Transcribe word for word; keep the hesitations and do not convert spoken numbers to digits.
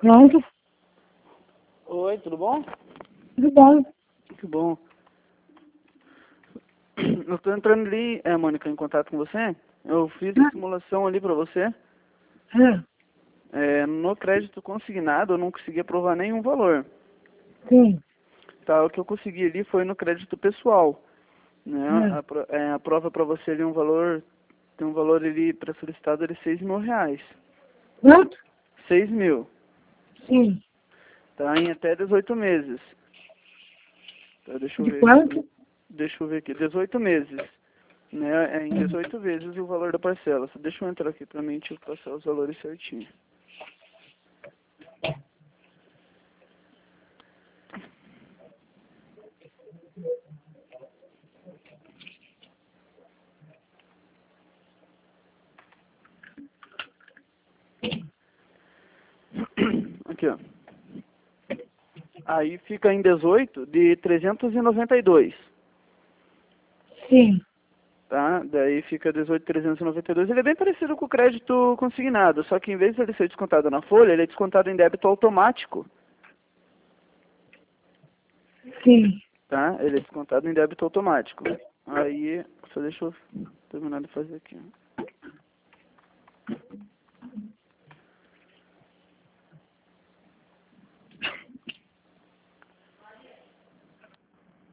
Pronto, Oi, tudo bom? tudo bom. Que bom. Eu estou entrando ali, é, Mônica, em contato com você. Eu fiz a simulação ali para você. Ah, É, no crédito consignado, eu não consegui aprovar nenhum valor. sim. Tá, o que eu consegui ali foi no crédito pessoal. Né? Ah, A, pro- é, a prova para você ali um valor, tem um valor ali para solicitado de seis mil reais. pronto? Seis mil. Sim. Tá, em até dezoito meses. Tá, deixa eu De ver aqui. quanto? Deixa eu ver aqui. dezoito meses. Né? É em dezoito vezes o valor da parcela. Só deixa eu entrar aqui para mim te passar os valores certinho. Aqui, ó. Aí fica em dezoito de trezentos e noventa e dois. Sim. Tá? Daí fica dezoito mil trezentos e noventa e dois. Ele é bem parecido com o crédito consignado, só que em vez de ele ser descontado na folha, ele é descontado em débito automático. Sim. Tá? Ele é descontado em débito automático. Aí, só deixa eu terminar de fazer aqui.